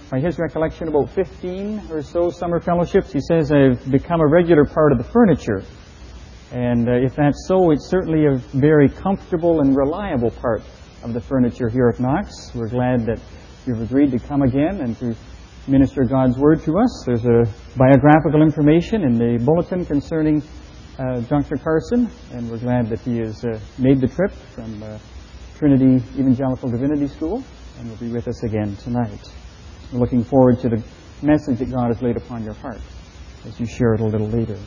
by his recollection, about 15 or so summer fellowships. He says, I've become a regular part of the furniture. And if that's so, it's certainly a very comfortable and reliable part of the furniture here at Knox. We're glad that you've agreed to come again and to minister God's Word to us. There's a biographical information in the bulletin concerning Dr. Carson, and we're glad that he has made the trip from Trinity Evangelical Divinity School and will be with us again tonight. We're looking forward to the message that God has laid upon your heart as you share it a little later.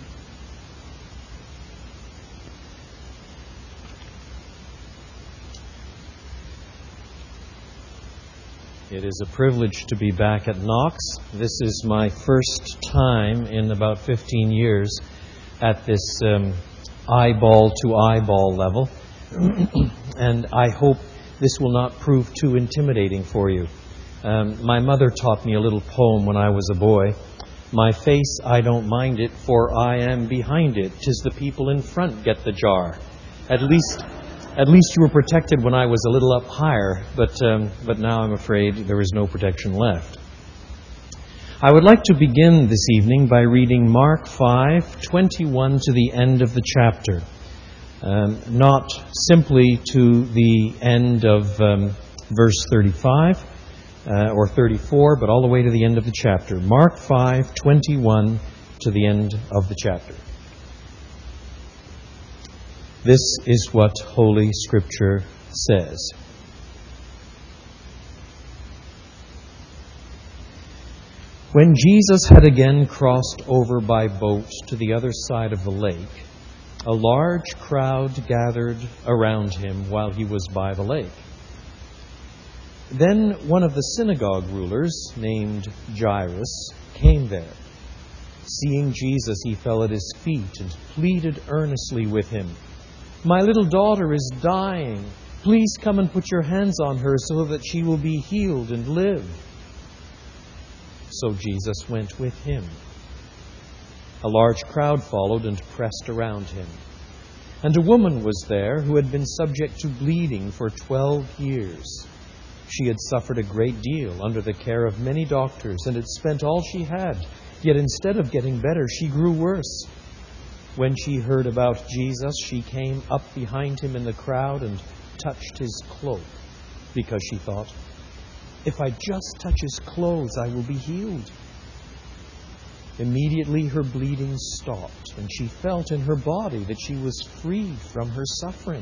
It is a privilege to be back at Knox. This is my first time in about 15 years at this eyeball-to-eyeball level. And I hope this will not prove too intimidating for you. My mother taught me a little poem when I was a boy. My face, I don't mind it, for I am behind it. 'Tis the people in front get the jar. At least you were protected when I was a little up higher, but now I'm afraid there is no protection left. I would like to begin this evening by reading Mark 5:21 to the end of the chapter. Not simply to the end of verse 35 or 34, but all the way to the end of the chapter. Mark 5:21 to the end of the chapter. This is what Holy Scripture says. When Jesus had again crossed over by boat to the other side of the lake, a large crowd gathered around him while he was by the lake. Then one of the synagogue rulers, named Jairus, came there. Seeing Jesus, he fell at his feet and pleaded earnestly with him, "My little daughter is dying. Please come and put your hands on her so that she will be healed and live." So Jesus went with him. A large crowd followed and pressed around him. And a woman was there who had been subject to bleeding for 12 years. She had suffered a great deal under the care of many doctors and had spent all she had. Yet instead of getting better, she grew worse. When she heard about Jesus, she came up behind him in the crowd and touched his cloak, because she thought, "If I just touch his clothes, I will be healed." Immediately her bleeding stopped, and she felt in her body that she was freed from her suffering.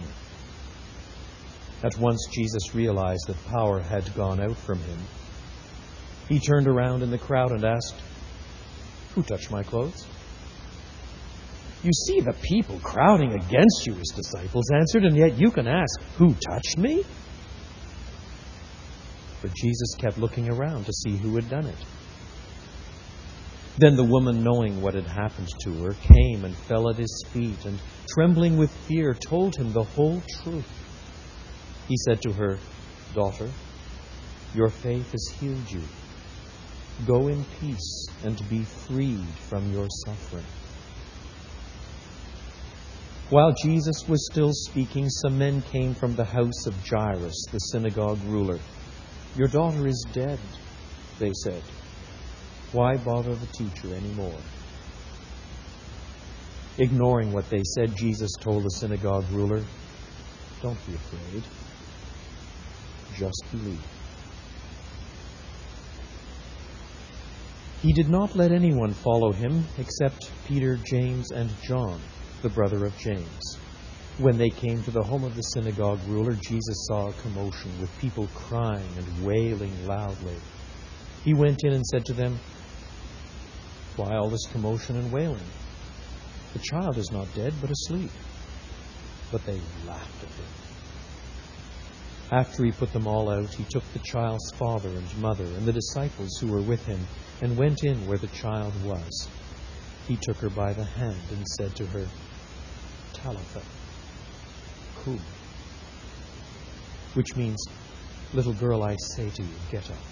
At once Jesus realized that power had gone out from him. He turned around in the crowd and asked, "Who touched my clothes?" "You see the people crowding against you," his disciples answered, "and yet you can ask, 'Who touched me?'" But Jesus kept looking around to see who had done it. Then the woman, knowing what had happened to her, came and fell at his feet, and trembling with fear, told him the whole truth. He said to her, "Daughter, your faith has healed you. Go in peace and be freed from your suffering." While Jesus was still speaking, some men came from the house of Jairus, the synagogue ruler. "Your daughter is dead," they said. "Why bother the teacher anymore?" Ignoring what they said, Jesus told the synagogue ruler, "Don't be afraid. Just believe." He did not let anyone follow him except Peter, James, and John, the brother of James. When they came to the home of the synagogue ruler, Jesus saw a commotion with people crying and wailing loudly. He went in and said to them, "Why all this commotion and wailing? The child is not dead, but asleep." But they laughed at him. After he put them all out, he took the child's father and mother and the disciples who were with him and went in where the child was. He took her by the hand and said to her, "Talitha Kum," which means, "Little girl, I say to you, get up."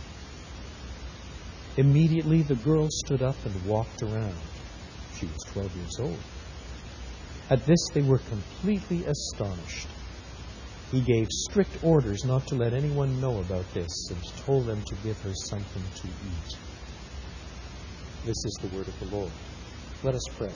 Immediately the girl stood up and walked around. She was 12 years old. At this they were completely astonished. he gave strict orders not to let anyone know about this and told them to give her something to eat. This is the word of the Lord. Let us pray.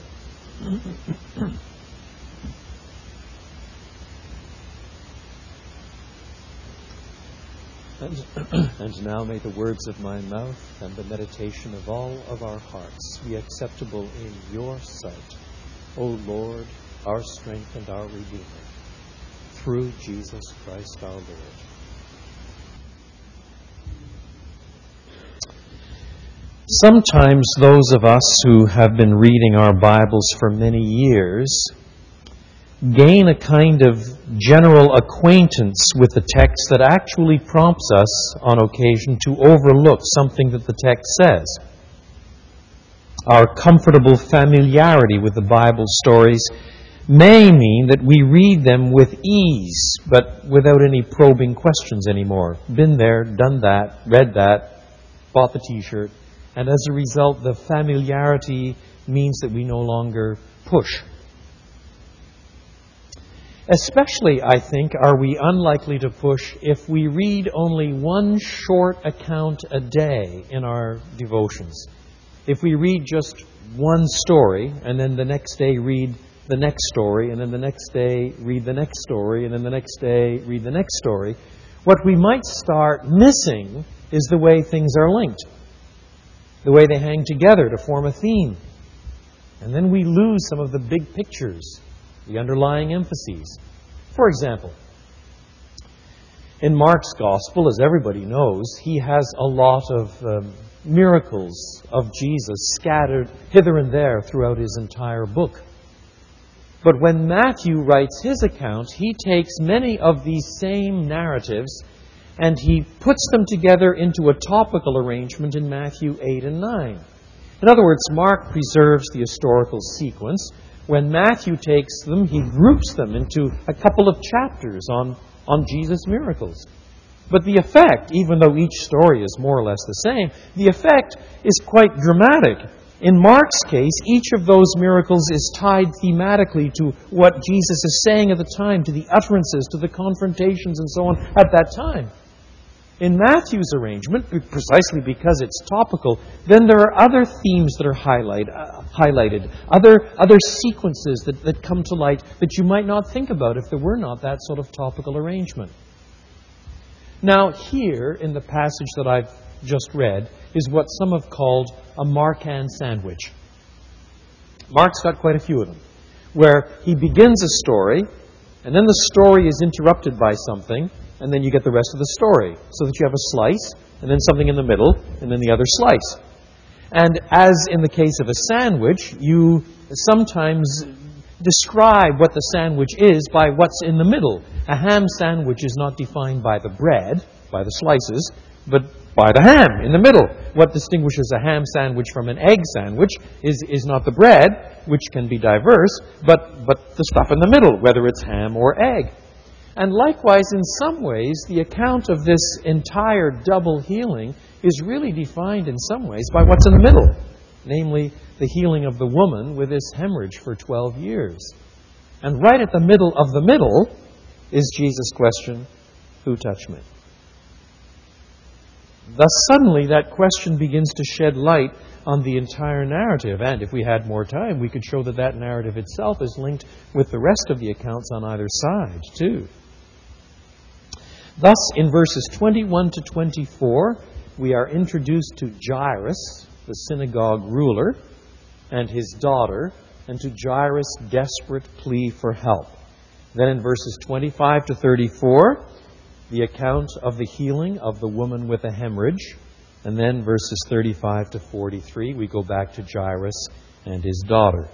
And now may the words of my mouth and the meditation of all of our hearts be acceptable in your sight, O Lord, our strength and our Redeemer, through Jesus Christ our Lord. Sometimes those of us who have been reading our Bibles for many years gain a kind of general acquaintance with the text that actually prompts us on occasion to overlook something that the text says. Our comfortable familiarity with the Bible stories may mean that we read them with ease, but without any probing questions anymore. Been there, done that, read that, bought the t-shirt, and as a result, the familiarity means that we no longer push. Especially, I think, are we unlikely to push if we read only one short account a day in our devotions. If we read just one story, and then the next day read the next story, and then the next day read the next story, and then the next day read the next story, what we might start missing is the way things are linked, the way they hang together to form a theme. And then we lose some of the big pictures, the underlying emphases. For example, in Mark's Gospel, as everybody knows, he has a lot of miracles of Jesus scattered hither and there throughout his entire book. But when Matthew writes his account, he takes many of these same narratives and he puts them together into a topical arrangement in Matthew 8 and 9. In other words, Mark preserves the historical sequence. When Matthew takes them, he groups them into a couple of chapters on Jesus' miracles. But the effect, even though each story is more or less the same, the effect is quite dramatic. In Mark's case, each of those miracles is tied thematically to what Jesus is saying at the time, to the utterances, to the confrontations, and so on at that time. In Matthew's arrangement, precisely because it's topical, then there are other themes that are highlighted, other sequences that come to light that you might not think about if there were not that sort of topical arrangement. Now, here in the passage that I've just read is what some have called a Markan sandwich. Mark's got quite a few of them, where he begins a story, and then the story is interrupted by something, and then you get the rest of the story, so that you have a slice, and then something in the middle, and then the other slice. And as in the case of a sandwich, you sometimes describe what the sandwich is by what's in the middle. A ham sandwich is not defined by the bread, by the slices, but by the ham in the middle. What distinguishes a ham sandwich from an egg sandwich is not the bread, which can be diverse, but the stuff in the middle, whether it's ham or egg. And likewise, in some ways, the account of this entire double healing is really defined in some ways by what's in the middle, namely the healing of the woman with this hemorrhage for 12 years. And right at the middle of the middle is Jesus' question, "Who touched me?" Thus, suddenly, that question begins to shed light on the entire narrative. And if we had more time, we could show that that narrative itself is linked with the rest of the accounts on either side, too. Thus, in verses 21 to 24, we are introduced to Jairus, the synagogue ruler, and his daughter, and to Jairus' desperate plea for help. Then in verses 25 to 34, the account of the healing of the woman with a hemorrhage. And then verses 35 to 43, we go back to Jairus and his daughter.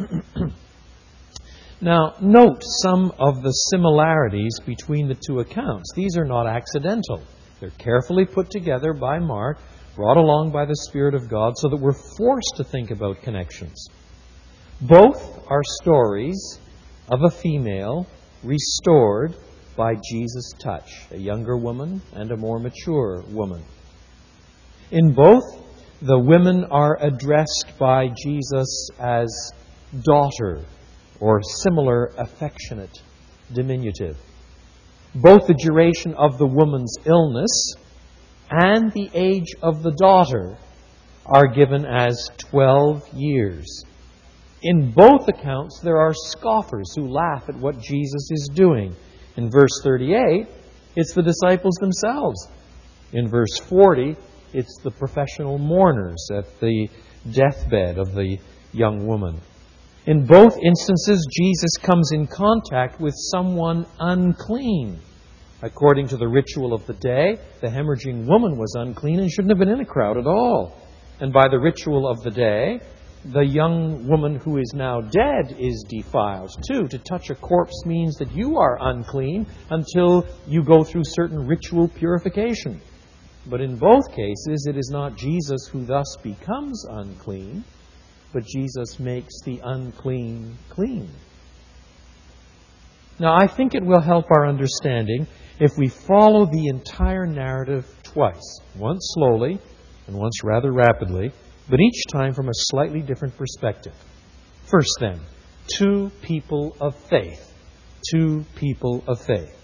Now, note some of the similarities between the two accounts. These are not accidental. They're carefully put together by Mark, brought along by the Spirit of God, so that we're forced to think about connections. Both are stories of a female restored by Jesus' touch, a younger woman and a more mature woman. In both, the women are addressed by Jesus as daughter, or similar affectionate diminutive. Both the duration of the woman's illness and the age of the daughter are given as 12 years. In both accounts, there are scoffers who laugh at what Jesus is doing. In verse 38, it's the disciples themselves. In verse 40, it's the professional mourners at the deathbed of the young woman. In both instances, Jesus comes in contact with someone unclean. According to the ritual of the day, the hemorrhaging woman was unclean and shouldn't have been in a crowd at all. And by the ritual of the day, the young woman who is now dead is defiled too. To touch a corpse means that you are unclean until you go through certain ritual purification. But in both cases, it is not Jesus who thus becomes unclean, but Jesus makes the unclean clean. Now, I think it will help our understanding if we follow the entire narrative twice, once slowly and once rather rapidly, but each time from a slightly different perspective. First then, two people of faith. Two people of faith.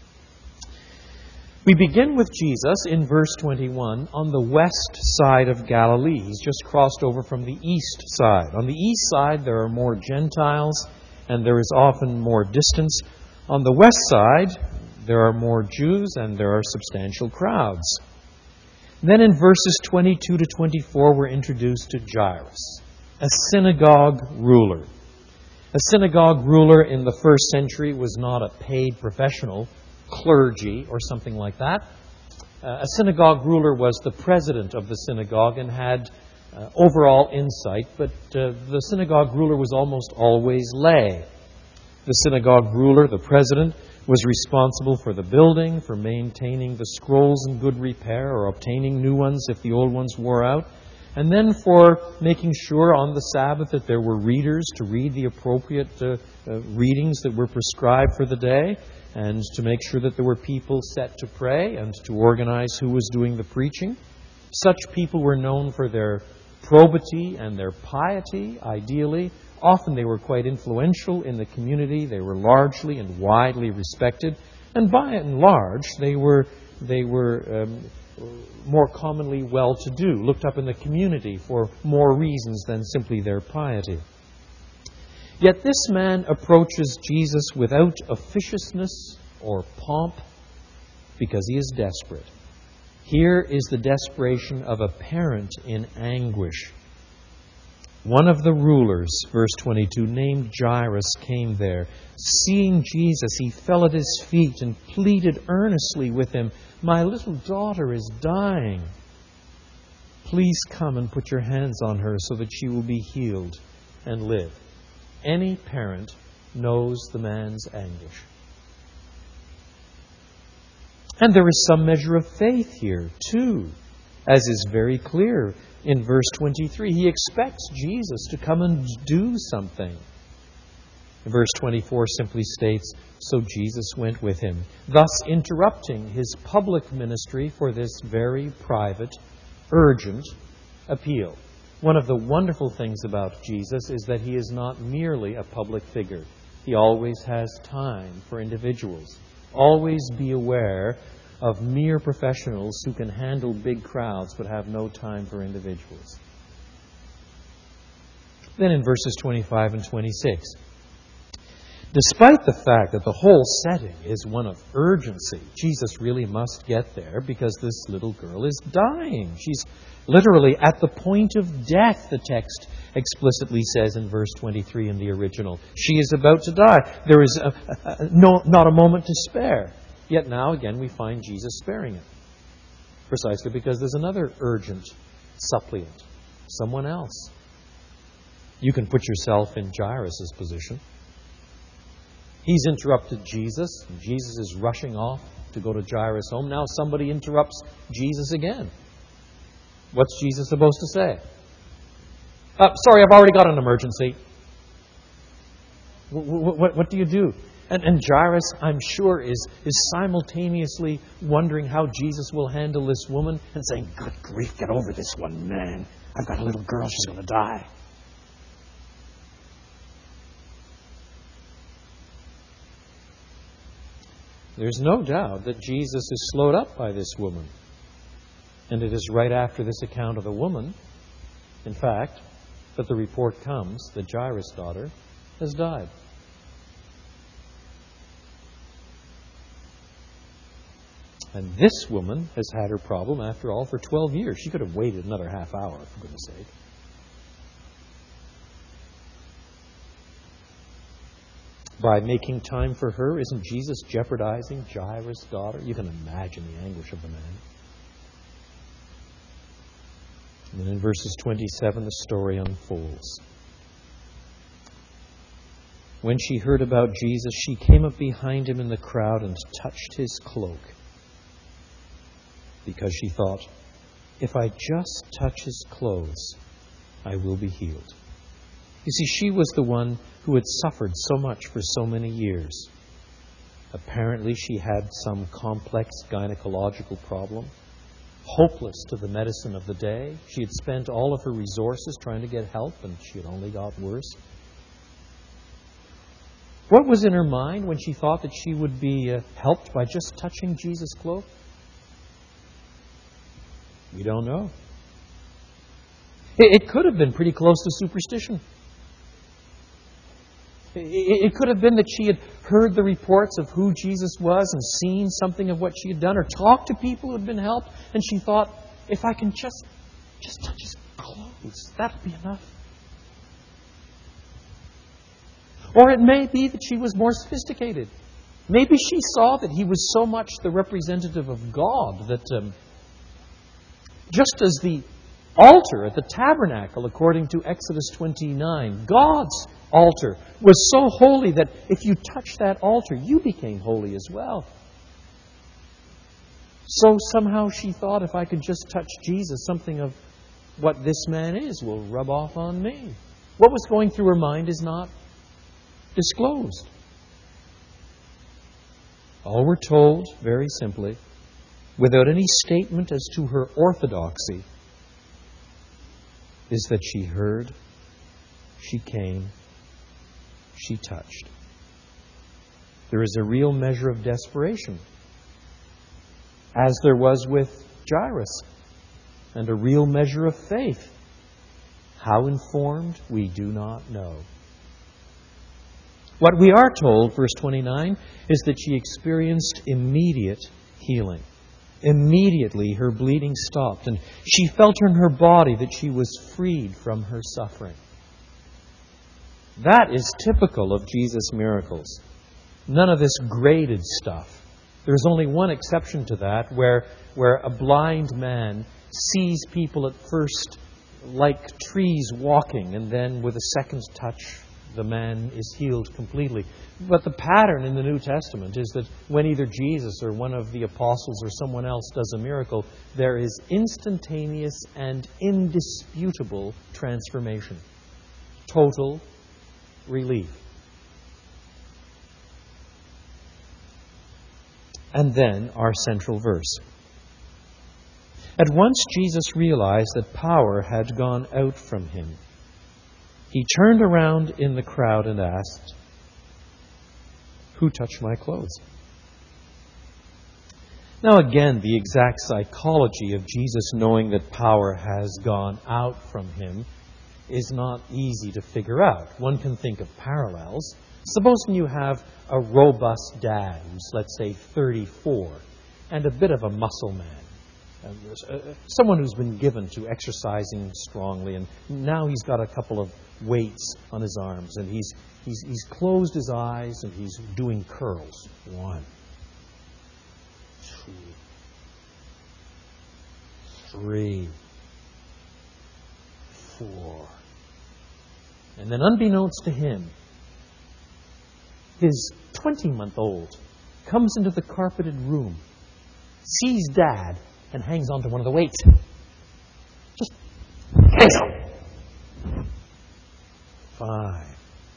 We begin with Jesus in verse 21 on the west side of Galilee. He's just crossed over from the east side. On the east side, there are more Gentiles, and there is often more distance. On the west side, there are more Jews, and there are substantial crowds. Then in verses 22 to 24, we're introduced to Jairus, a synagogue ruler. A synagogue ruler in the first century was not a paid professional, clergy or something like that. A synagogue ruler was the president of the synagogue and had overall insight, but the synagogue ruler was almost always lay. The synagogue ruler, the president, was responsible for the building, for maintaining the scrolls in good repair or obtaining new ones if the old ones wore out, and then for making sure on the Sabbath that there were readers to read the appropriate readings that were prescribed for the day, and to make sure that there were people set to pray and to organize who was doing the preaching. Such people were known for their probity and their piety, ideally. Often they were quite influential in the community. They were largely and widely respected. And by and large, they were more commonly well-to-do, looked up in the community for more reasons than simply their piety. Yet this man approaches Jesus without officiousness or pomp because he is desperate. Here is the desperation of a parent in anguish. One of the rulers, verse 22, named Jairus, came there. Seeing Jesus, he fell at his feet and pleaded earnestly with him, "My little daughter is dying. Please come and put your hands on her so that she will be healed and live." Any parent knows the man's anguish. And there is some measure of faith here, too, as is very clear in verse 23. He expects Jesus to come and do something. Verse 24 simply states, "So Jesus went with him," thus interrupting his public ministry for this very private, urgent appeal. One of the wonderful things about Jesus is that he is not merely a public figure. He always has time for individuals. Always be aware of mere professionals who can handle big crowds but have no time for individuals. Then in verses 25 and 26, despite the fact that the whole setting is one of urgency, Jesus really must get there because this little girl is dying. She's literally at the point of death, the text explicitly says in verse 23 in the original. She is about to die. There is not a moment to spare. Yet now again we find Jesus sparing it. Precisely because there's another urgent suppliant. Someone else. You can put yourself in Jairus' position. He's interrupted Jesus. And Jesus is rushing off to go to Jairus' home. Now somebody interrupts Jesus again. What's Jesus supposed to say? Sorry, I've already got an emergency. What do you do? And Jairus, I'm sure, is simultaneously wondering how Jesus will handle this woman and saying, "Good grief, get over this one, man. I've got a little girl, she's going to die." There's no doubt that Jesus is slowed up by this woman. And it is right after this account of the woman, in fact, that the report comes that Jairus' daughter has died. And this woman has had her problem, after all, for 12 years. She could have waited another half hour, for goodness sake. By making time for her, isn't Jesus jeopardizing Jairus' daughter? You can imagine the anguish of the man. And then in verses 27, the story unfolds. When she heard about Jesus, she came up behind him in the crowd and touched his cloak. Because she thought, if I just touch his clothes, I will be healed. You see, she was the one who had suffered so much for so many years. Apparently, she had some complex gynecological problem, hopeless to the medicine of the day. She had spent all of her resources trying to get help, and she had only got worse. What was in her mind when she thought that she would be helped by just touching Jesus' cloak? We don't know. It could have been pretty close to superstition. It could have been that she had heard the reports of who Jesus was and seen something of what she had done, or talked to people who had been helped, and she thought, if I can just touch his clothes, that'll be enough. Or it may be that she was more sophisticated. Maybe she saw that he was so much the representative of God that just as the altar at the tabernacle, according to Exodus 29, God's altar was so holy that if you touched that altar, you became holy as well. So somehow she thought, if I could just touch Jesus, something of what this man is will rub off on me. What was going through her mind is not disclosed. All we're told, very simply, without any statement as to her orthodoxy, is that she heard, she came, she touched. There is a real measure of desperation, as there was with Jairus, and a real measure of faith. How informed, we do not know. What we are told, verse 29, is that she experienced immediate healing. Immediately her bleeding stopped, and she felt in her body that she was freed from her suffering. That is typical of Jesus' miracles. None of this graded stuff. There's only one exception to that, where a blind man sees people at first like trees walking, and then with a second touch, the man is healed completely. But the pattern in the New Testament is that when either Jesus or one of the apostles or someone else does a miracle, there is instantaneous and indisputable transformation. Total relief. And then our central verse. At once Jesus realized that power had gone out from him. He turned around in the crowd and asked, "Who touched my clothes?" Now again, the exact psychology of Jesus knowing that power has gone out from him is not easy to figure out. One can think of parallels. Supposing you have a robust dad who's, let's say, 34, and a bit of a muscle man. Someone who's been given to exercising strongly, and now he's got a couple of weights on his arms, and he's closed his eyes and he's doing curls. 1, 2, 3, 4. And then unbeknownst to him, his 20-month-old comes into the carpeted room, sees Dad, and hangs onto one of the weights. Just hangs on. 5,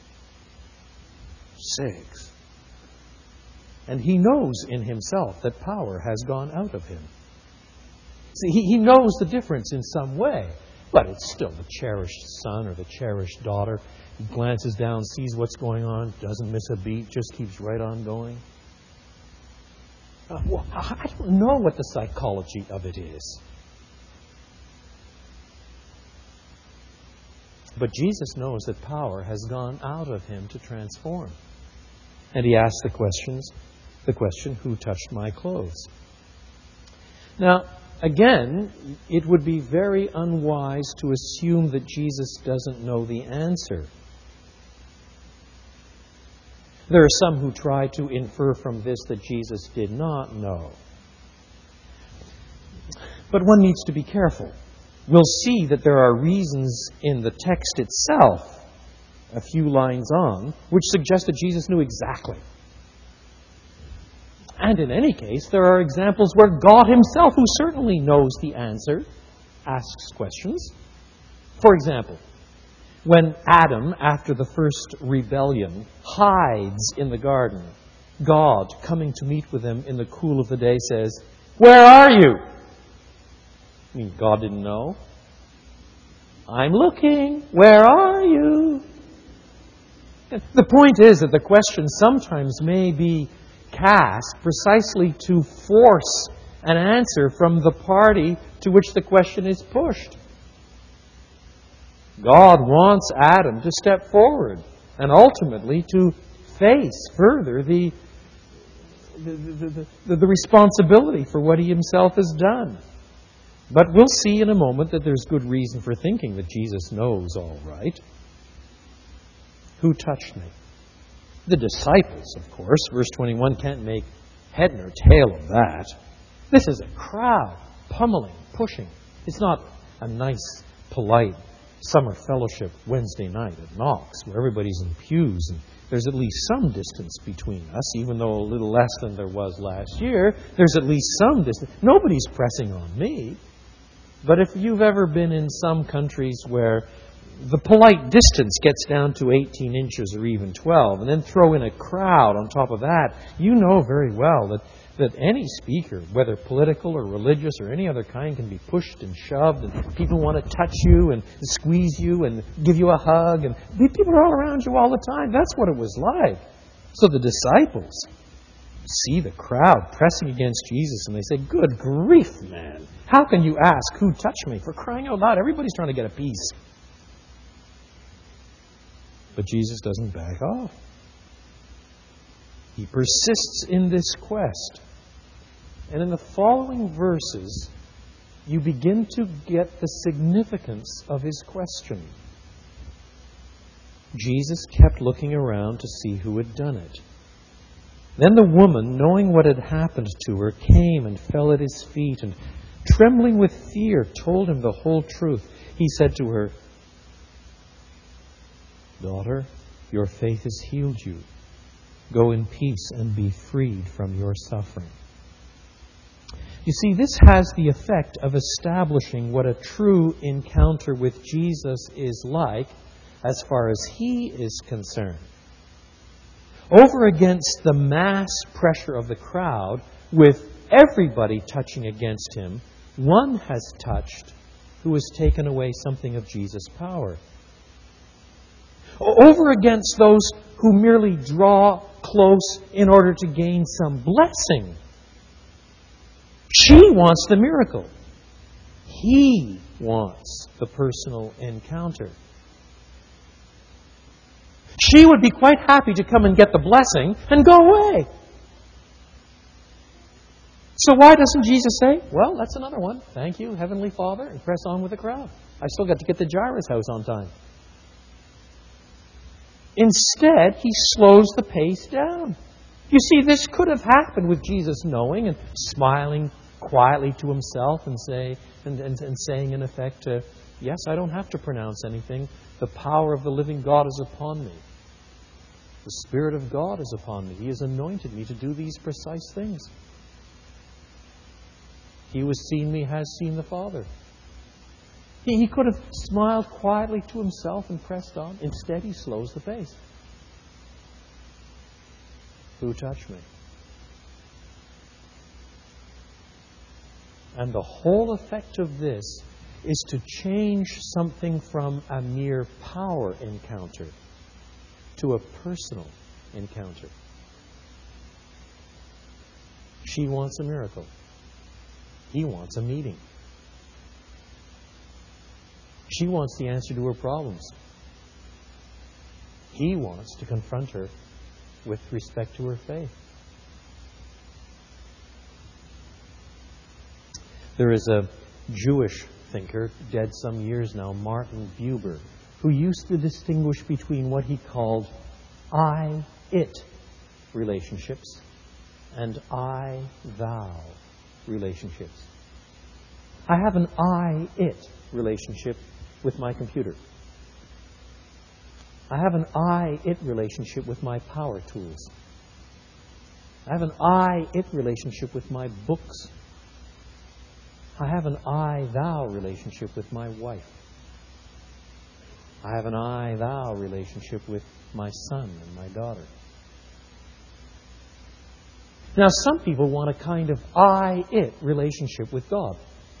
6. And he knows in himself that power has gone out of him. See, he knows the difference in some way, but it's still the cherished son or the cherished daughter. He glances down, sees what's going on, doesn't miss a beat, just keeps right on going. Well, I don't know what the psychology of it is. But Jesus knows that power has gone out of him to transform. And he asks the question, who touched my clothes? Now, again, it would be very unwise to assume that Jesus doesn't know the answer. There are some who try to infer from this that Jesus did not know. But one needs to be careful. We'll see that there are reasons in the text itself, a few lines on, which suggest that Jesus knew exactly. And in any case, there are examples where God himself, who certainly knows the answer, asks questions. For example, when Adam, after the first rebellion, hides in the garden, God, coming to meet with him in the cool of the day, says, "Where are you?" I mean, God didn't know. "I'm looking. Where are you?" The point is that the question sometimes may be cast precisely to force an answer from the party to which the question is pushed. God wants Adam to step forward and ultimately to face further the responsibility for what he himself has done. But we'll see in a moment that there's good reason for thinking that Jesus knows all right. Who touched me? The disciples, of course. Verse 21 can't make head nor tail of that. This is a crowd, pummeling, pushing. It's not a nice, polite summer fellowship Wednesday night at Knox, where everybody's in pews and there's at least some distance between us, even though a little less than there was last year. There's at least some distance. Nobody's pressing on me. But if you've ever been in some countries where the polite distance gets down to 18 inches or even 12, and then throw in a crowd on top of that, you know very well that any speaker, whether political or religious or any other kind, can be pushed and shoved, and people want to touch you and squeeze you and give you a hug, and people are all around you all the time. That's what it was like. So the disciples see the crowd pressing against Jesus, and they say, "Good grief, man. How can you ask, who touched me?" For crying out loud, everybody's trying to get a piece. But Jesus doesn't back off. He persists in this quest. And in the following verses, you begin to get the significance of his question. Jesus kept looking around to see who had done it. Then the woman, knowing what had happened to her, came and fell at his feet, and trembling with fear, told him the whole truth. He said to her, "Daughter, your faith has healed you. Go in peace and be freed from your suffering." You see, this has the effect of establishing what a true encounter with Jesus is like as far as he is concerned. Over against the mass pressure of the crowd, with everybody touching against him, one has touched who has taken away something of Jesus' power. Over against those who merely draw close in order to gain some blessing, she wants the miracle. He wants the personal encounter. She would be quite happy to come and get the blessing and go away. So why doesn't Jesus say, "Well, that's another one. Thank you, Heavenly Father," and press on with the crowd? I still got to get to Jairus' house on time. Instead, he slows the pace down. You see, this could have happened with Jesus knowing and smiling quietly to himself and saying, in effect, "Yes, I don't have to pronounce anything. The power of the living God is upon me. The Spirit of God is upon me. He has anointed me to do these precise things. He who has seen me has seen the Father." He could have smiled quietly to himself and pressed on. Instead, he slows the pace. "Who touched me?" And the whole effect of this is to change something from a mere power encounter to a personal encounter. She wants a miracle. He wants a meeting. She wants the answer to her problems. He wants to confront her with respect to her faith. There is a Jewish thinker, dead some years now, Martin Buber, who used to distinguish between what he called I-it relationships and I-thou relationships. I have an I-it relationship with my computer. I have an I-it relationship with my power tools. I have an I-it relationship with my books. I have an I-thou relationship with my wife. I have an I-thou relationship with my son and my daughter. Now, some people want a kind of I-it relationship with God.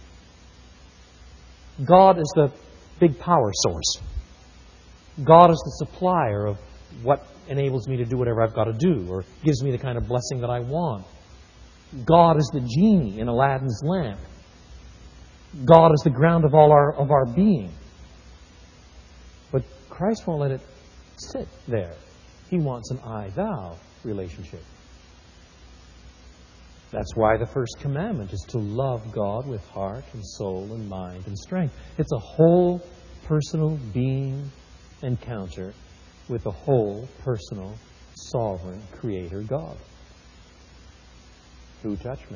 God is the big power source. God is the supplier of what enables me to do whatever I've got to do, or gives me the kind of blessing that I want. God is the genie in Aladdin's lamp. God is the ground of all our being. But Christ won't let it sit there. He wants an I-thou relationship. That's why the first commandment is to love God with heart and soul and mind and strength. It's a whole personal being encounter with a whole personal, sovereign Creator God. Who touched me?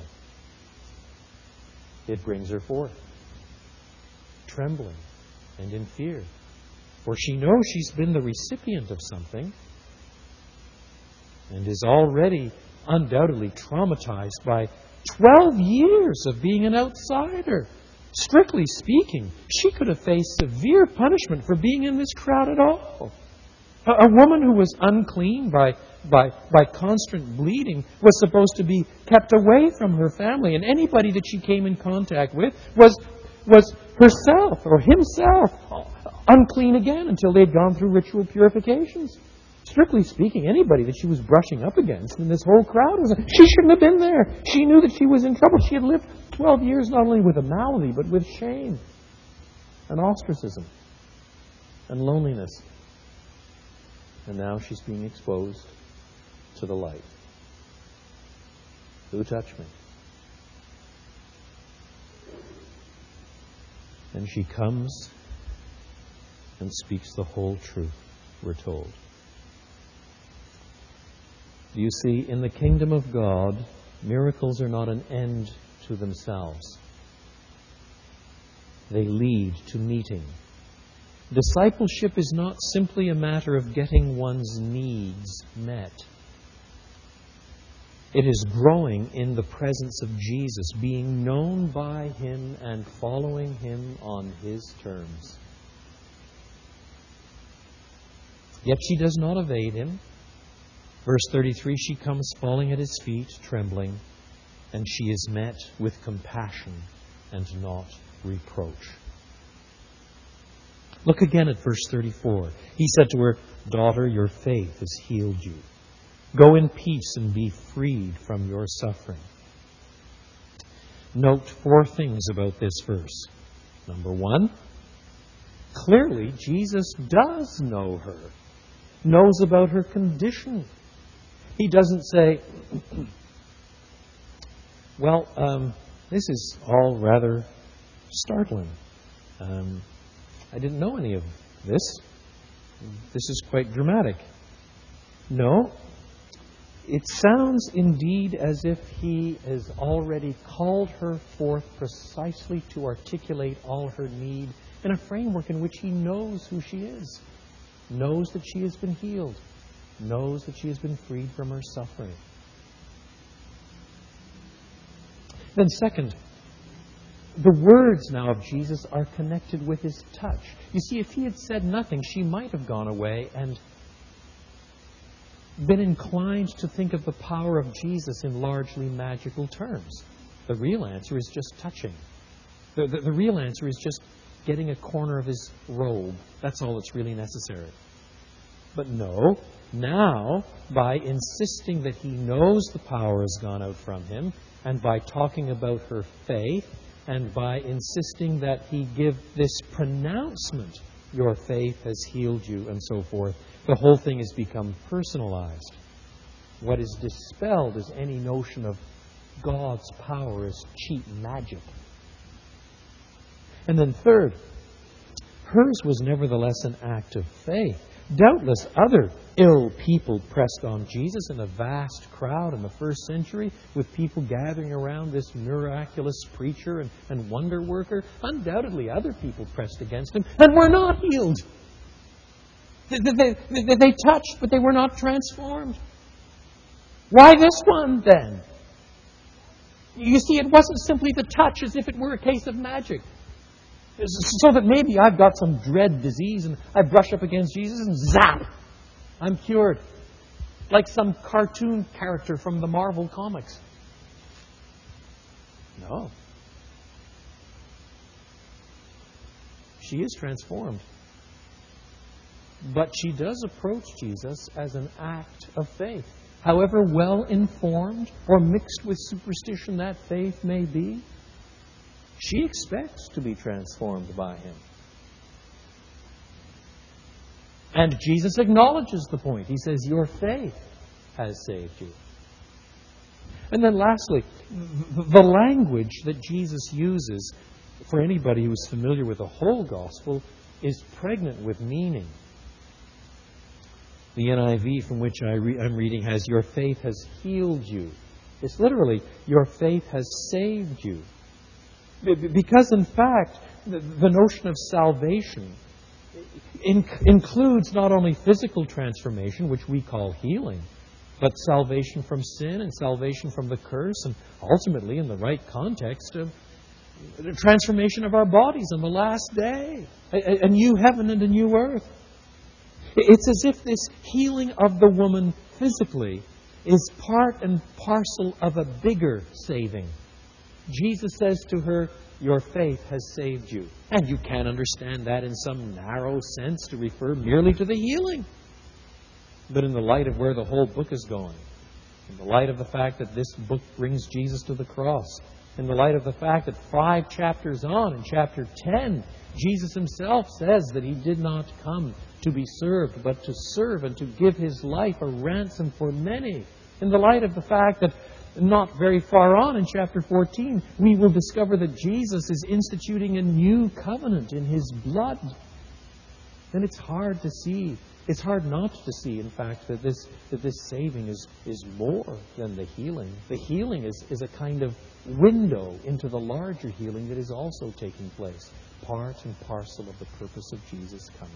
It brings her forth, trembling and in fear. For she knows she's been the recipient of something and is already undoubtedly traumatized by 12 years of being an outsider. Strictly speaking, she could have faced severe punishment for being in this crowd at all. A woman who was unclean by constant bleeding was supposed to be kept away from her family, and anybody that she came in contact with was herself or himself unclean again until they'd gone through ritual purifications. Strictly speaking, anybody that she was brushing up against in this whole crowd she shouldn't have been there. She knew that she was in trouble. She had lived 12 years not only with a malady, but with shame and ostracism and loneliness. And now she's being exposed to the light. Who touched me? And she comes and speaks the whole truth, we're told. You see, in the kingdom of God, miracles are not an end to themselves. They lead to meeting. Discipleship is not simply a matter of getting one's needs met. It is growing in the presence of Jesus, being known by Him and following Him on His terms. Yet she does not evade Him. Verse 33, she comes falling at His feet, trembling, and she is met with compassion and not reproach. Look again at verse 34. He said to her, "Daughter, your faith has healed you. Go in peace and be freed from your suffering." Note 4 things about this verse. Number 1, clearly Jesus does know her, knows about her condition. He doesn't say, well, this is all rather startling. I didn't know any of this. This is quite dramatic. No. It sounds indeed as if He has already called her forth precisely to articulate all her need in a framework in which He knows who she is, knows that she has been healed, knows that she has been freed from her suffering. Then second, the words now of Jesus are connected with His touch. You see, if He had said nothing, she might have gone away and been inclined to think of the power of Jesus in largely magical terms. The real answer is just touching. The real answer is just getting a corner of His robe. That's all that's really necessary. But no, Now, by insisting that he knows the power has gone out from him, and by talking about her faith, and by insisting that he give this pronouncement, your faith has healed you, and so forth, the whole thing has become personalized. What is dispelled is any notion of God's power as cheap magic. And then third, hers was nevertheless an act of faith. Doubtless other ill people pressed on Jesus in a vast crowd in the first century, with people gathering around this miraculous preacher and wonder worker. Undoubtedly other people pressed against him and were not healed. They touched, but they were not transformed. Why this one then? You see, it wasn't simply the touch as if it were a case of magic. So that maybe I've got some dread disease and I brush up against Jesus and zap! I'm cured. Like some cartoon character from the Marvel comics. No. She is transformed. But she does approach Jesus as an act of faith. However well informed or mixed with superstition that faith may be, she expects to be transformed by him. And Jesus acknowledges the point. He says, your faith has saved you. And then lastly, the language that Jesus uses for anybody who's familiar with the whole gospel is pregnant with meaning. The NIV from which I'm reading has, your faith has healed you. It's literally, your faith has saved you. Because, in fact, the notion of salvation includes not only physical transformation, which we call healing, but salvation from sin and salvation from the curse, and ultimately, in the right context, of the transformation of our bodies on the last day, a new heaven and a new earth. It's as if this healing of the woman physically is part and parcel of a bigger saving. Jesus says to her, your faith has saved you. And you can't understand that in some narrow sense to refer merely to the healing. But in the light of where the whole book is going, in the light of the fact that this book brings Jesus to the cross, in the light of the fact that 5 chapters on, in chapter 10, Jesus himself says that he did not come to be served, but to serve and to give his life a ransom for many. In the light of the fact that not very far on in chapter 14, we will discover that Jesus is instituting a new covenant in his blood. Then it's hard to see. It's hard not to see, in fact, that this saving is more than the healing. The healing is a kind of window into the larger healing that is also taking place, part and parcel of the purpose of Jesus coming.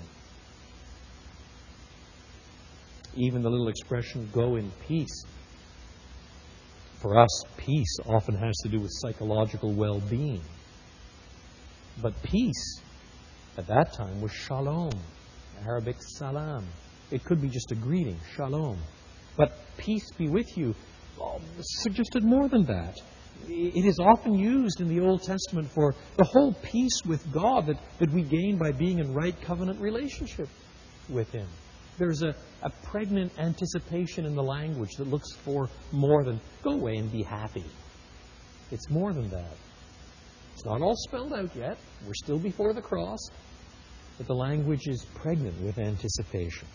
Even the little expression, go in peace. For us, peace often has to do with psychological well-being. But peace, at that time, was shalom, Arabic salam. It could be just a greeting, shalom. But peace be with you suggested more than that. It is often used in the Old Testament for the whole peace with God that we gain by being in right covenant relationship with him. There's a pregnant anticipation in the language that looks for more than, go away and be happy. It's more than that. It's not all spelled out yet. We're still before the cross. But the language is pregnant with anticipation.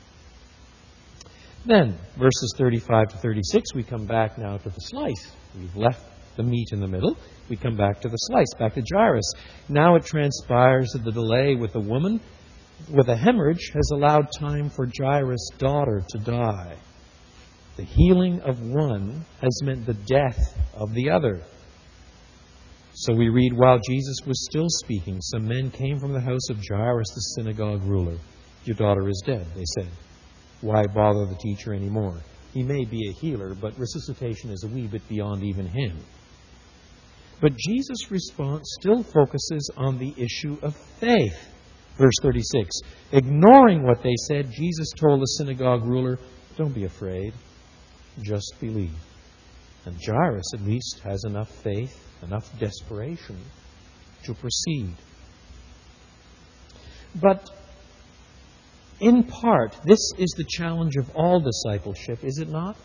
Then, verses 35 to 36, we come back now to the slice. We've left the meat in the middle. We come back to the slice, back to Jairus. Now it transpires that the delay with the woman with a hemorrhage has allowed time for Jairus' daughter to die. The healing of one has meant the death of the other. So we read, while Jesus was still speaking, some men came from the house of Jairus, the synagogue ruler. Your daughter is dead, they said. Why bother the teacher anymore? He may be a healer, but resuscitation is a wee bit beyond even him. But Jesus' response still focuses on the issue of faith. Verse 36, ignoring what they said, Jesus told the synagogue ruler, don't be afraid, just believe. And Jairus at least has enough faith, enough desperation to proceed. But In part, this is the challenge of all discipleship, is it not?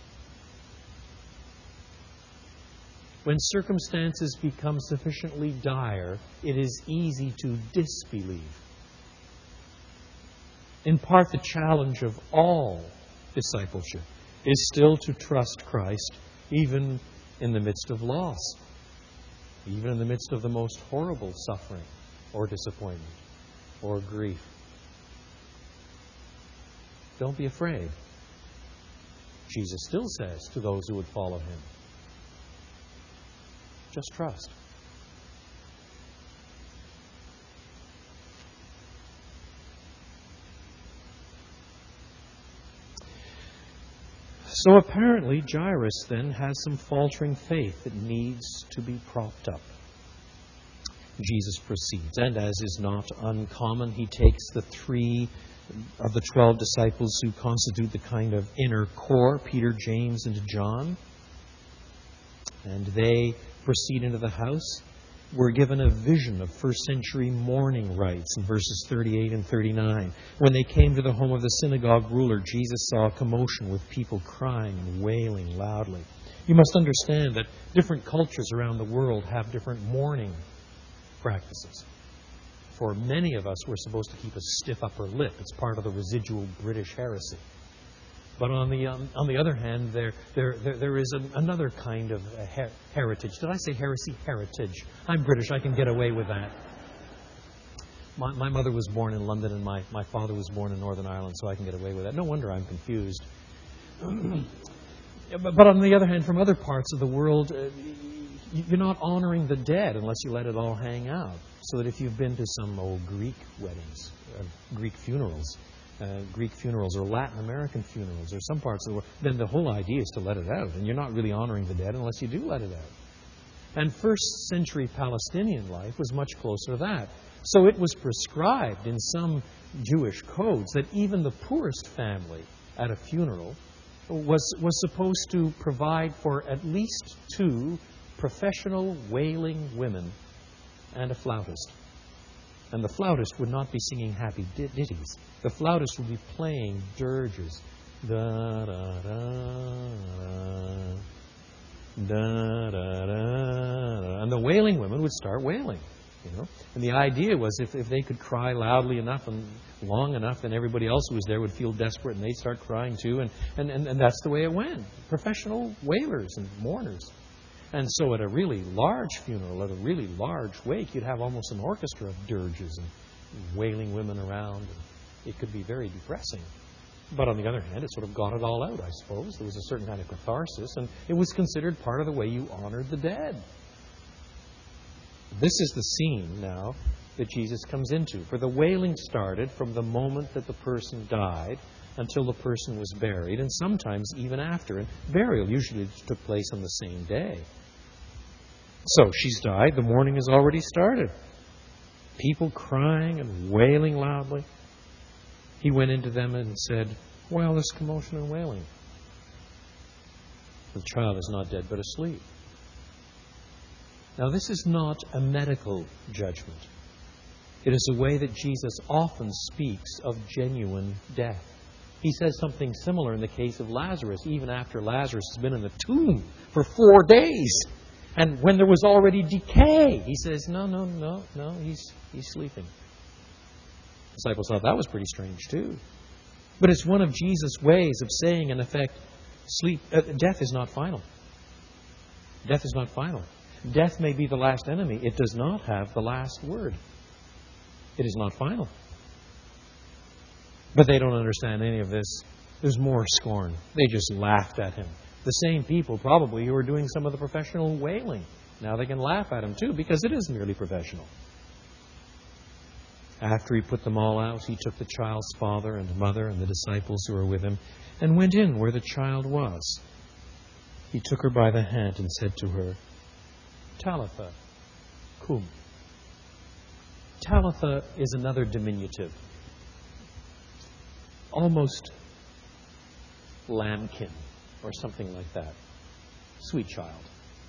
When circumstances become sufficiently dire, it is easy to disbelieve. In part, the challenge of all discipleship is still to trust Christ, even in the midst of loss, even in the midst of the most horrible suffering or disappointment or grief. Don't be afraid. Jesus still says to those who would follow Him, just trust. So apparently, Jairus then has some faltering faith that needs to be propped up. Jesus proceeds, and as is not uncommon, He takes the 3 of the 12 disciples who constitute the kind of inner core, Peter, James, and John, and they proceed into the house. We're given a vision of first century mourning rites in verses 38 and 39. When they came to the home of the synagogue ruler, Jesus saw a commotion with people crying and wailing loudly. You must understand that different cultures around the world have different mourning practices. For many of us, we're supposed to keep a stiff upper lip. It's part of the residual British heresy. But on the other hand, there is another kind of heritage. Did I say heresy? Heritage. I'm British. I can get away with that. My mother was born in London and my father was born in Northern Ireland, so I can get away with that. No wonder I'm confused. But on the other hand, from other parts of the world, you're not honoring the dead unless you let it all hang out. So that if you've been to some old Greek weddings, Greek funerals or Latin American funerals or some parts of the world, then the whole idea is to let it out. And you're not really honoring the dead unless you do let it out. And first century Palestinian life was much closer to that. So it was prescribed in some Jewish codes that even the poorest family at a funeral was supposed to provide for at least 2 professional wailing women and a flautist. And the flautist would not be singing happy ditties. The flautist would be playing dirges. Da, da, da, da, da, da, da. And the wailing women would start wailing. And the idea was if they could cry loudly enough and long enough, then everybody else who was there would feel desperate and they'd start crying too. And that's the way it went. Professional wailers and mourners. And so at a really large funeral, at a really large wake, you'd have almost an orchestra of dirges and wailing women around. It could be very depressing. But on the other hand, it sort of got it all out, I suppose. There was a certain kind of catharsis, and it was considered part of the way you honored the dead. This is the scene now that Jesus comes into. For the wailing started from the moment that the person died until the person was buried, and sometimes even after. And burial usually took place on the same day. So she's died. The mourning has already started. People crying and wailing loudly. He went into them and said, "Why all this commotion and wailing? The child is not dead, but asleep." Now, this is not a medical judgment. It is a way that Jesus often speaks of genuine death. He says something similar in the case of Lazarus, even after Lazarus has been in the tomb for 4 days. And when there was already decay, he says, no, he's sleeping. The disciples thought that was pretty strange too. But it's one of Jesus' ways of saying, in effect, death is not final. Death is not final. Death may be the last enemy. It does not have the last word. It is not final. But they don't understand any of this. There's more scorn. They just laughed at him. The same people probably who were doing some of the professional wailing. Now they can laugh at him too, because it is merely professional. After he put them all out, he took the child's father and mother and the disciples who were with him and went in where the child was. He took her by the hand and said to her, "Talitha cum." Talitha is another diminutive, almost lambkin or something like that. Sweet child,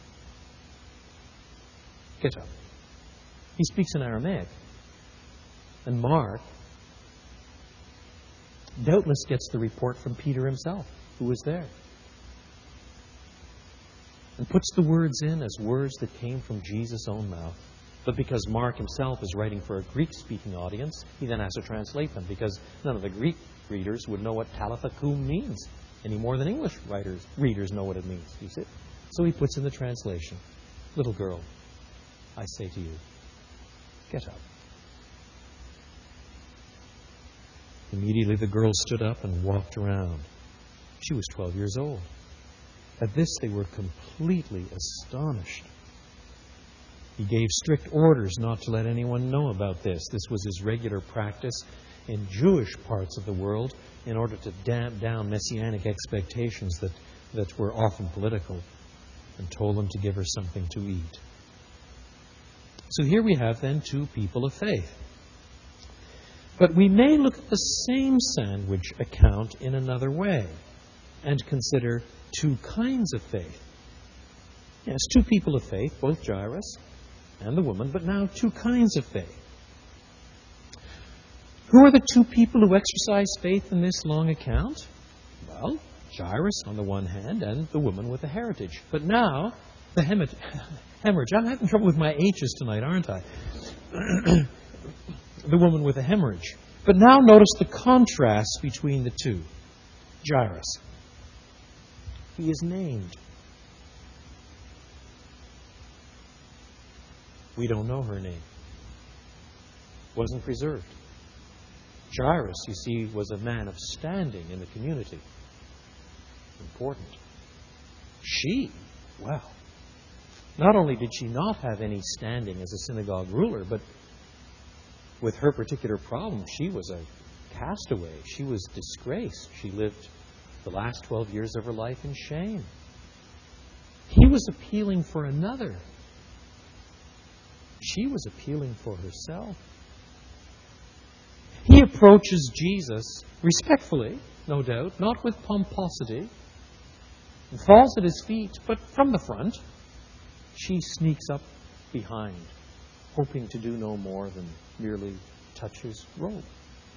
get up. He speaks in Aramaic. And Mark doubtless gets the report from Peter himself, who was there, and puts the words in as words that came from Jesus' own mouth. But because Mark himself is writing for a Greek-speaking audience, he then has to translate them, because none of the Greek readers would know what Talitha cum means any more than English readers know what it means. You see? So he puts in the translation, "Little girl, I say to you, get up." Immediately the girl stood up and walked around. She was 12 years old. At this they were completely astonished. He gave strict orders not to let anyone know about this. This was his regular practice in Jewish parts of the world in order to damp down messianic expectations that were often political, and told them to give her something to eat. So here we have then two people of faith. But we may look at the same sandwich account in another way and consider two kinds of faith. Yes, two people of faith, both Jairus and the woman, but now two kinds of faith. Who are the two people who exercise faith in this long account? Well, Jairus on the one hand and the woman with the heritage. But now, the hemorrhage. I'm having trouble with my H's tonight, aren't I? The woman with the hemorrhage. But now notice the contrast between the two. Jairus. He is named. We don't know her name. Wasn't preserved. Jairus, you see, was a man of standing in the community. Important. She, well, not only did she not have any standing as a synagogue ruler, but with her particular problem, she was a castaway. She was disgraced. She lived the last 12 years of her life in shame. He was appealing for another. She was appealing for herself. He approaches Jesus respectfully, no doubt, not with pomposity, and falls at his feet, but from the front. She sneaks up behind, hoping to do no more than merely touch his robe.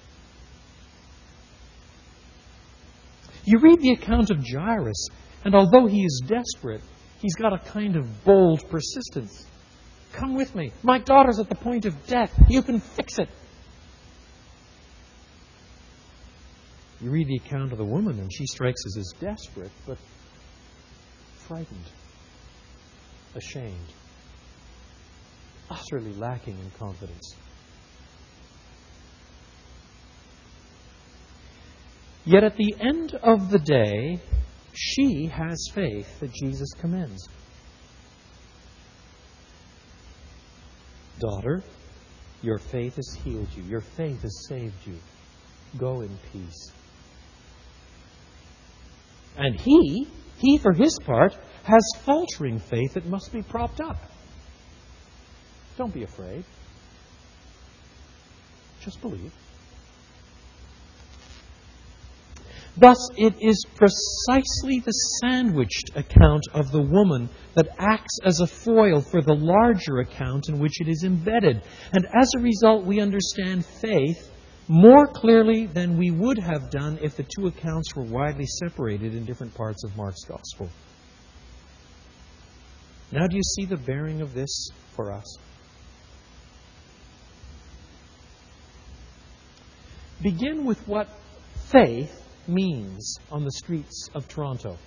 You read the account of Jairus, and although he is desperate, he's got a kind of bold persistence. Come with me. My daughter's at the point of death. You can fix it. You read the account of the woman, and she strikes us as desperate, but frightened, ashamed, utterly lacking in confidence. Yet at the end of the day, she has faith that Jesus commends. Daughter, your faith has healed you. Your faith has saved you. Go in peace. And he for his part, has faltering faith that must be propped up. Don't be afraid. Just believe. Thus, it is precisely the sandwiched account of the woman that acts as a foil for the larger account in which it is embedded. And as a result, we understand faith more clearly than we would have done if the two accounts were widely separated in different parts of Mark's Gospel. Now, do you see the bearing of this for us? Begin with what faith means on the streets of Toronto.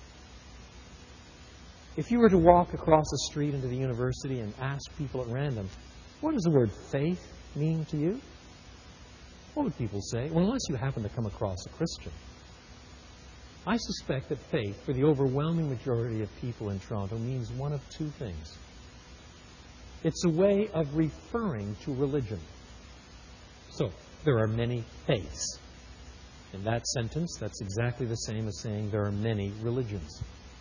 If you were to walk across the street into the university and ask people at random, what does the word faith mean to you? What would people say? Well, unless you happen to come across a Christian. I suspect that faith, for the overwhelming majority of people in Toronto, means one of two things. It's a way of referring to religion. So, there are many faiths. In that sentence, that's exactly the same as saying there are many religions.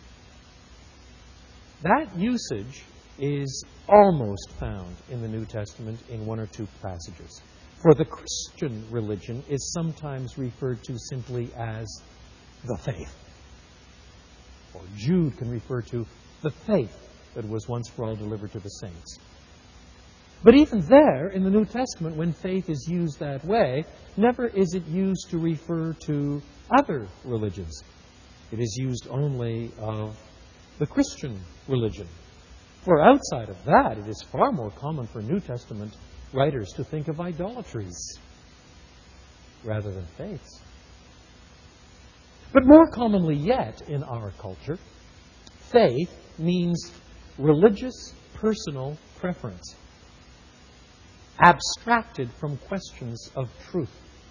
That usage is almost found in the New Testament in one or two passages. For the Christian religion is sometimes referred to simply as the faith. Or Jude can refer to the faith that was once for all delivered to the saints. But even there, in the New Testament, when faith is used that way, never is it used to refer to other religions. It is used only of the Christian religion. For outside of that, it is far more common for New Testament writers to think of idolatries rather than faiths. But more commonly yet in our culture, faith means religious personal preference, abstracted from questions of truth.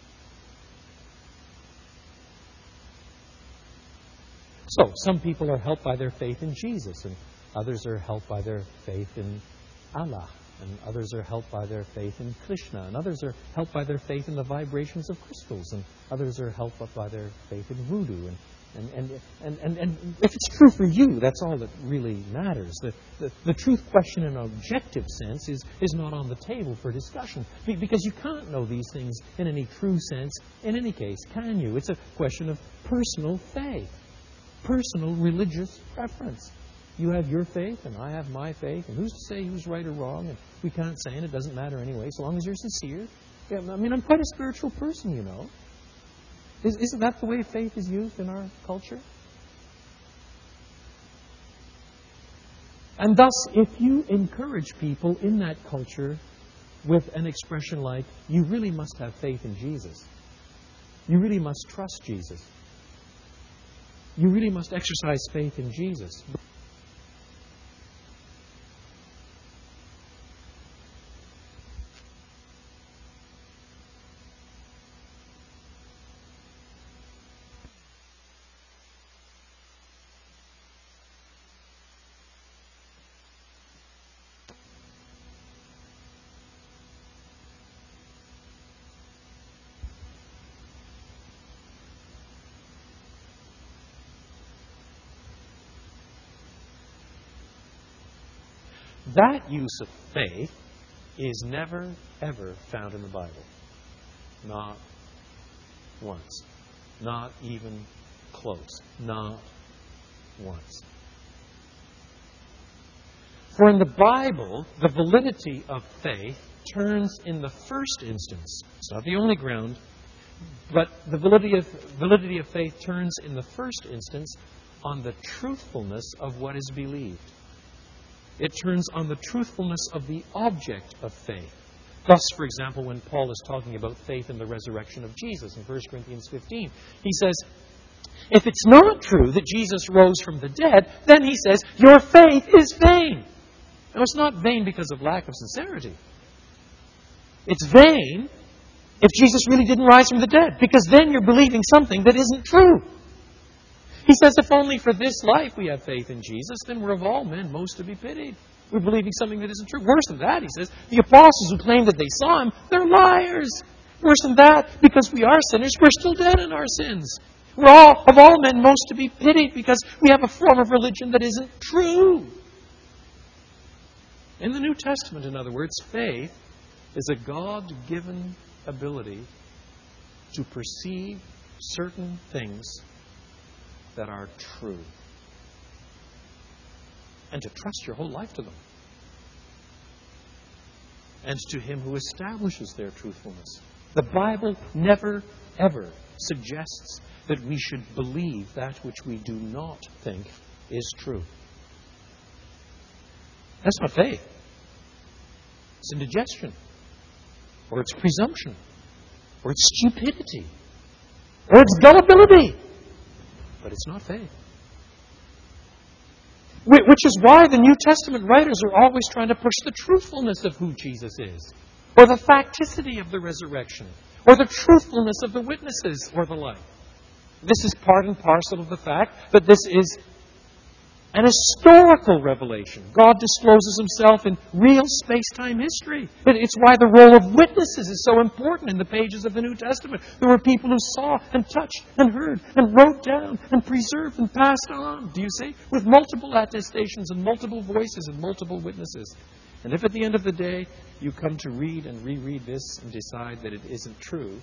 So, some people are helped by their faith in Jesus, and others are helped by their faith in Allah, and others are helped by their faith in Krishna, and others are helped by their faith in the vibrations of crystals, and others are helped by their faith in voodoo. And if it's true for you, that's all that really matters. The truth question in an objective sense is not on the table for discussion, because you can't know these things in any true sense in any case, can you? It's a question of personal faith, personal religious preference. You have your faith, and I have my faith, and who's to say who's right or wrong? And we can't say, and it doesn't matter anyway, so long as you're sincere. Yeah, I mean, I'm quite a spiritual person, you know. Isn't that the way faith is used in our culture? And thus, if you encourage people in that culture with an expression like, you really must have faith in Jesus, you really must trust Jesus, you really must exercise faith in Jesus. That use of faith is never, ever found in the Bible. Not once. Not even close. Not once. For in the Bible, the validity of faith turns in the first instance. It's not the only ground, but the validity of faith turns in the first instance on the truthfulness of what is believed. It turns on the truthfulness of the object of faith. Thus, for example, when Paul is talking about faith in the resurrection of Jesus in 1 Corinthians 15, he says, if it's not true that Jesus rose from the dead, then he says, your faith is vain. Now, it's not vain because of lack of sincerity. It's vain if Jesus really didn't rise from the dead, because then you're believing something that isn't true. He says, if only for this life we have faith in Jesus, then we're of all men most to be pitied. We're believing something that isn't true. Worse than that, he says, the apostles who claim that they saw him, they're liars. Worse than that, because we are sinners, we're still dead in our sins. We're all, of all men, most to be pitied because we have a form of religion that isn't true. In the New Testament, in other words, faith is a God-given ability to perceive certain things that are true and to trust your whole life to them, and to him who establishes their truthfulness. The Bible never, ever suggests that we should believe that which we do not think is true. That's not faith. It's indigestion, or it's presumption, or it's stupidity, or it's gullibility. But it's not faith. Which is why the New Testament writers are always trying to push the truthfulness of who Jesus is, or the facticity of the resurrection, or the truthfulness of the witnesses, or the like. This is part and parcel of the fact that this is an historical revelation. God discloses himself in real space-time history. It's why the role of witnesses is so important in the pages of the New Testament. There were people who saw and touched and heard and wrote down and preserved and passed on, do you see? With multiple attestations and multiple voices and multiple witnesses. And if at the end of the day you come to read and reread this and decide that it isn't true,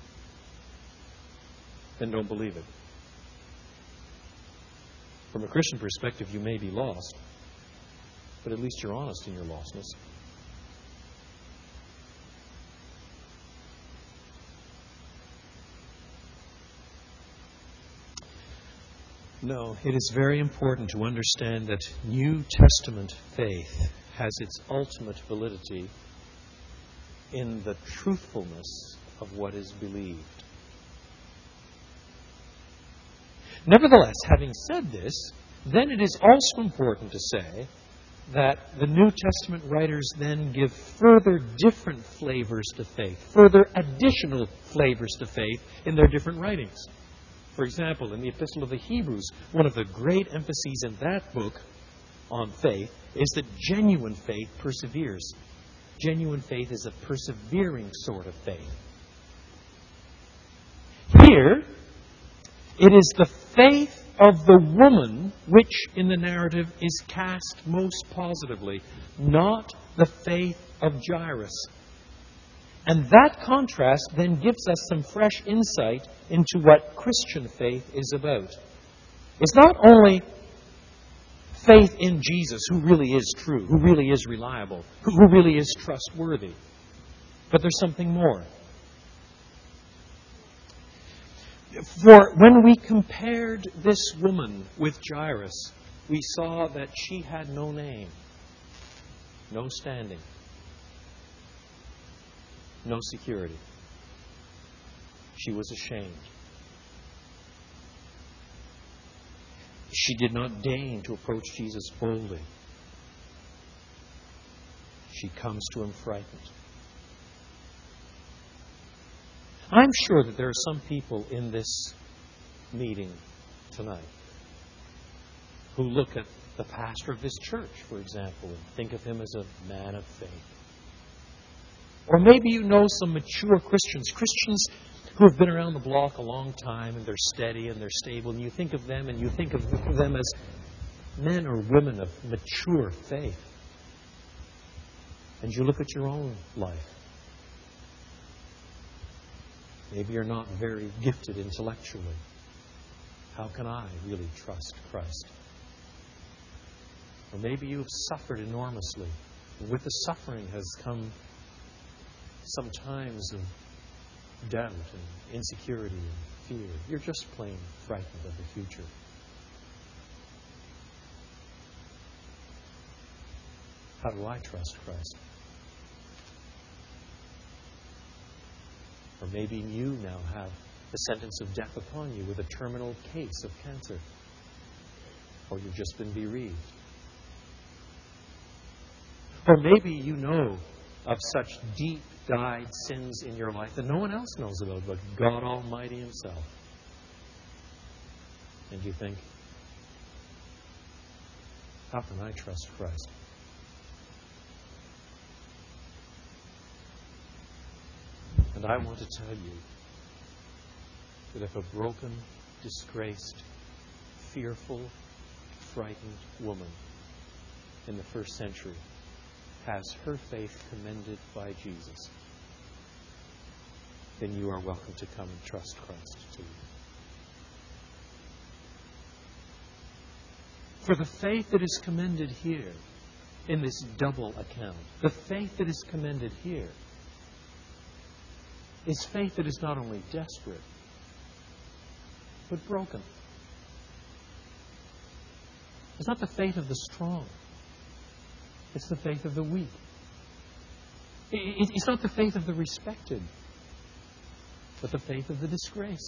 then don't believe it. From a Christian perspective, you may be lost, but at least you're honest in your lostness. No, it is very important to understand that New Testament faith has its ultimate validity in the truthfulness of what is believed. Nevertheless, having said this, then it is also important to say that the New Testament writers then give further different flavors to faith, further additional flavors to faith in their different writings. For example, in the Epistle of the Hebrews, one of the great emphases in that book on faith is that genuine faith perseveres. Genuine faith is a persevering sort of faith. Here, it is the faith of the woman which in the narrative is cast most positively, not the faith of Jairus. And that contrast then gives us some fresh insight into what Christian faith is about. It's not only faith in Jesus, who really is true, who really is reliable, who really is trustworthy, but there's something more. For when we compared this woman with Jairus, we saw that she had no name, no standing, no security. She was ashamed. She did not deign to approach Jesus boldly. She comes to him frightened. I'm sure that there are some people in this meeting tonight who look at the pastor of this church, for example, and think of him as a man of faith. Or maybe you know some mature Christians who have been around the block a long time and they're steady and they're stable, and you think of them as men or women of mature faith. And you look at your own life. Maybe you're not very gifted intellectually. How can I really trust Christ? Or maybe you've suffered enormously. And with the suffering has come some times of doubt and insecurity and fear. You're just plain frightened of the future. How do I trust Christ? Or maybe you now have the sentence of death upon you with a terminal case of cancer. Or you've just been bereaved. Or maybe you know of such deep dyed sins in your life that no one else knows about but God Almighty Himself. And you think, how can I trust Christ? And I want to tell you that if a broken, disgraced, fearful, frightened woman in the first century has her faith commended by Jesus, then you are welcome to come and trust Christ too. For the faith that is commended here in this double account, the faith that is commended here is faith that is not only desperate, but broken. It's not the faith of the strong. It's the faith of the weak. It's not the faith of the respected, but the faith of the disgraced.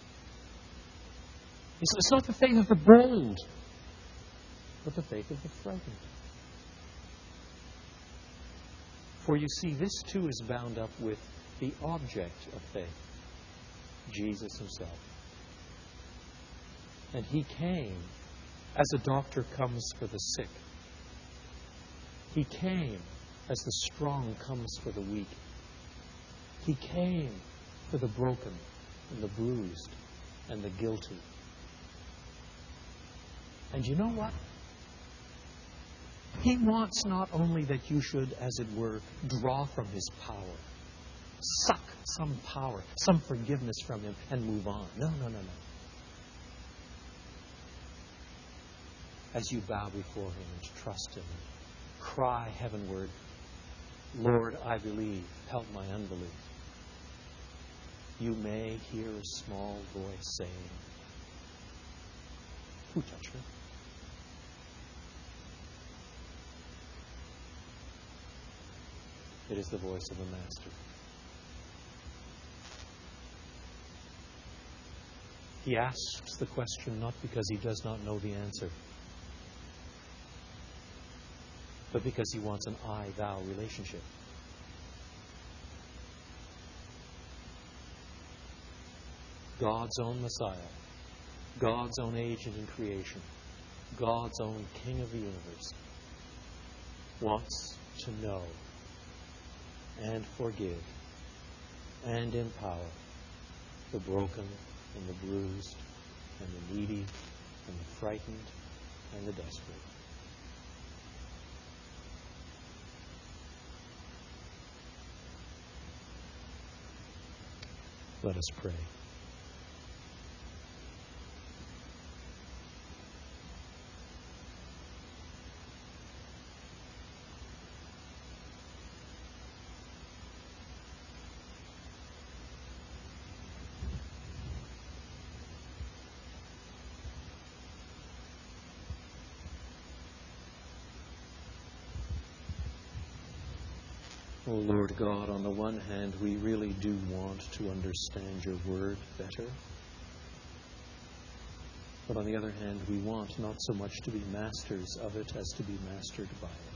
It's not the faith of the bold, but the faith of the frightened. For you see, this too is bound up with the object of faith, Jesus Himself. And He came as a doctor comes for the sick. He came as the strong comes for the weak. He came for the broken and the bruised and the guilty. And you know what? He wants not only that you should, as it were, draw from His power, suck some power, some forgiveness from Him, and move on. No. As you bow before Him and trust Him, cry heavenward, Lord, I believe, help my unbelief. You may hear a small voice saying, Who touched me? It is the voice of the Master. He asks the question not because he does not know the answer, but because he wants an I-thou relationship. God's own Messiah, God's own agent in creation, God's own King of the universe, wants to know and forgive and empower the broken and the bruised and the needy and the frightened and the desperate. Let us pray. Oh Lord God, on the one hand, we really do want to understand your word better. But on the other hand, we want not so much to be masters of it as to be mastered by it.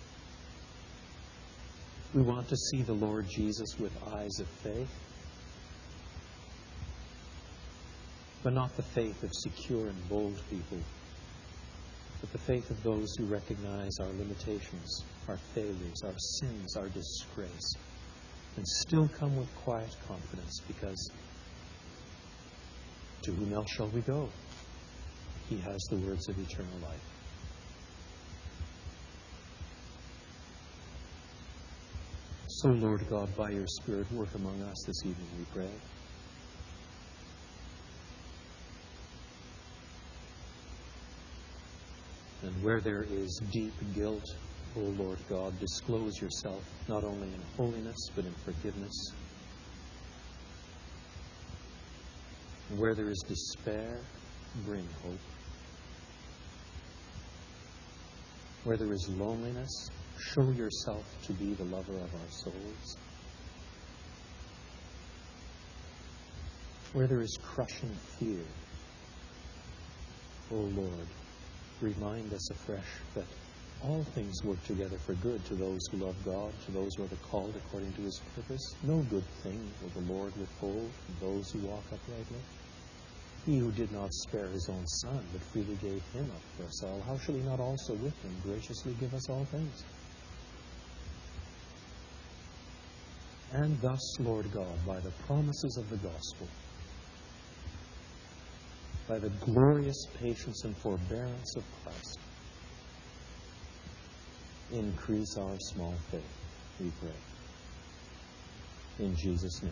We want to see the Lord Jesus with eyes of faith, but not the faith of secure and bold people, but the faith of those who recognize our limitations, our failures, our sins, our disgrace, and still come with quiet confidence, because to whom else shall we go? He has the words of eternal life. So, Lord God, by your Spirit, work among us this evening, we pray. And where there is deep guilt, O Lord God, disclose yourself not only in holiness, but in forgiveness. And where there is despair, bring hope. Where there is loneliness, show yourself to be the lover of our souls. Where there is crushing fear, O Lord, remind us afresh that all things work together for good to those who love God, to those who are the called according to his purpose. No good thing will the Lord withhold from those who walk uprightly. He who did not spare his own Son, but freely gave him up for us all, how shall he not also with him graciously give us all things? And thus, Lord God, by the promises of the gospel, by the glorious patience and forbearance of Christ, increase our small faith, we pray. In Jesus' name.